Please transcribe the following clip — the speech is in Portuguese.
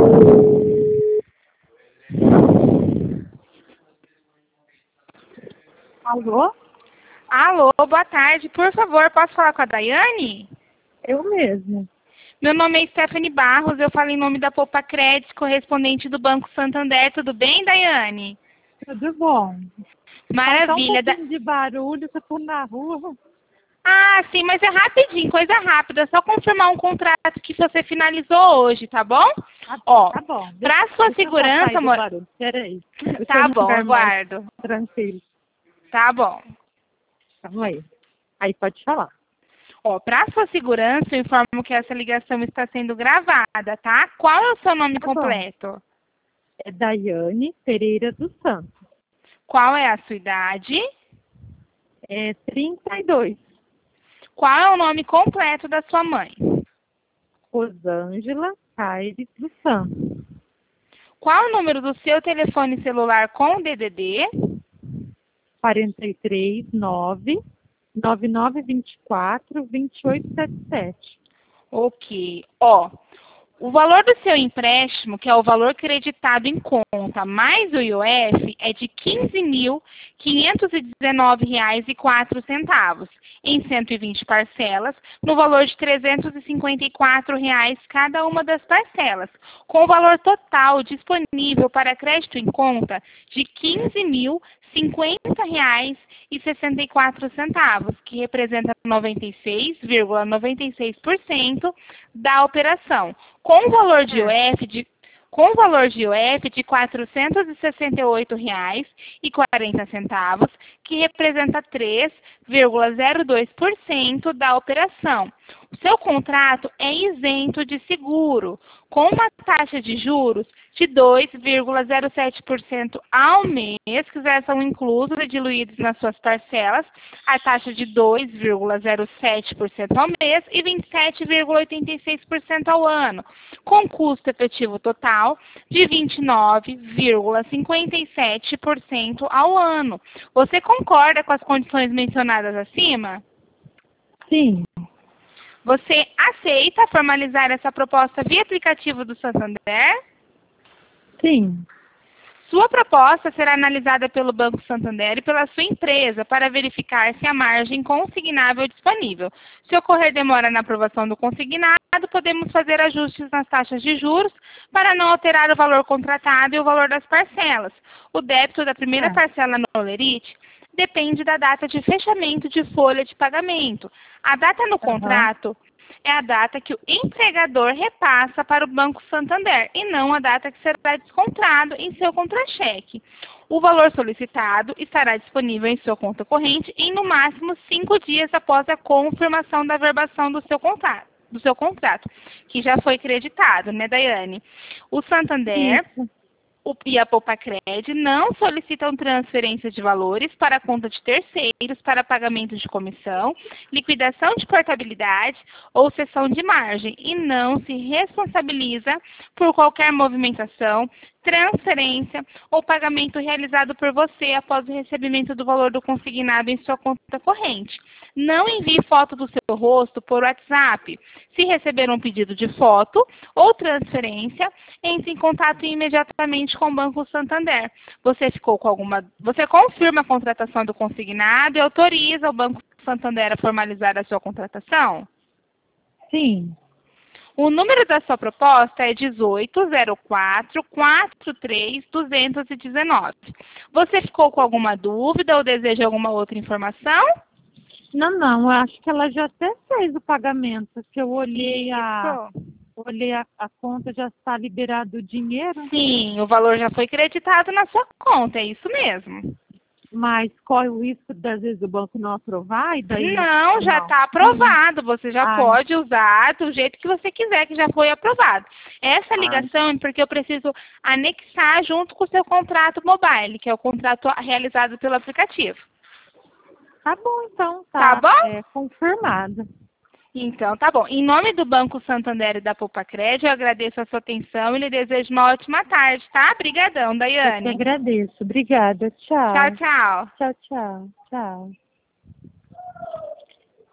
Alô? Alô, boa tarde. Por favor, posso falar com a Daiane? Eu mesmo. Meu nome é Stephanie Barros, eu falo em nome da Poupa Crédito, correspondente do Banco Santander. Tudo bem, Daiane? Tudo bom? Maravilha. Só um pouquinho de barulho, que eu tô na rua. Ah, sim, mas é rapidinho, coisa rápida. Só confirmar um contrato que você finalizou hoje, tá bom? Ó, Tá bom. pra sua Deixa eu só sair segurança, do amor. barulho. Peraí. Deixa Tá eu num bom, lugar mais aguardo. tranquilo. Tá bom. Calma aí. Aí pode falar. Ó, para sua segurança, eu informo que essa ligação está sendo gravada, tá? Qual é o seu nome Tá bom. completo? É Daiane Pereira dos Santos. Qual é a sua idade? É 32. Qual é o nome completo da sua mãe? Rosângela Caires dos Santos. Qual é o número do seu telefone celular com DDD? 43 9 9924 2877. Ok. Ó, o valor do seu empréstimo, que é o valor creditado em conta, mais o IOF, é de R$ 15.519,04, em 120 parcelas, no valor de R$ 354 cada uma das parcelas, com o valor total disponível para crédito em conta de R$ 15.050,64, que representa 96,96% da operação, com o valor de IOF de R$ 468,40, que representa 3,02% da operação. O seu contrato é isento de seguro, com uma taxa de juros de 2,07% ao mês, que já são inclusos e diluídos nas suas parcelas, a taxa de 2,07% ao mês e 27,86% ao ano, com custo efetivo total de 29,57% ao ano. Você concorda com as condições mencionadas acima? Sim. Você aceita formalizar essa proposta via aplicativo do Santander? Sim. Sua proposta será analisada pelo Banco Santander e pela sua empresa para verificar se há margem consignável disponível. Se ocorrer demora na aprovação do consignado, podemos fazer ajustes nas taxas de juros para não alterar o valor contratado e o valor das parcelas. O débito da primeira parcela no Olerite depende da data de fechamento de folha de pagamento. A data no contrato é a data que o empregador repassa para o Banco Santander e não a data que será descontado em seu contra-cheque. O valor solicitado estará disponível em sua conta corrente em no máximo 5 dias após a confirmação da verbação do seu contrato, que já foi creditado, né, Daiane? O Santander e a Poupa Crédito não solicitam transferência de valores para a conta de terceiros para pagamento de comissão, liquidação de portabilidade ou cessão de margem e não se responsabiliza por qualquer movimentação, transferência ou pagamento realizado por você após o recebimento do valor do consignado em sua conta corrente. Não envie foto do seu rosto por WhatsApp. Se receber um pedido de foto ou transferência, entre em contato imediatamente com o Banco Santander. Você confirma a contratação do consignado e autoriza o Banco Santander a formalizar a sua contratação? Sim. O número da sua proposta é 1804-43-219. Você ficou com alguma dúvida ou deseja alguma outra informação? Não, eu acho que ela já até fez o pagamento, que eu olhei a conta, já está liberado o dinheiro. Sim, o valor já foi creditado na sua conta, é isso mesmo. Mas corre o risco das vezes o banco não aprovar e daí... Não, já está aprovado. Você já pode usar do jeito que você quiser, que já foi aprovado. Essa ligação é porque eu preciso anexar junto com o seu contrato mobile, que é o contrato realizado pelo aplicativo. Tá bom, então. Tá bom? É confirmado. Então, tá bom. Em nome do Banco Santander e da Poupa Crédito, eu agradeço a sua atenção e lhe desejo uma ótima tarde, tá? Obrigadão, Daiane. Eu que agradeço. Obrigada. Tchau. Tchau, tchau. Tchau, tchau. Tchau.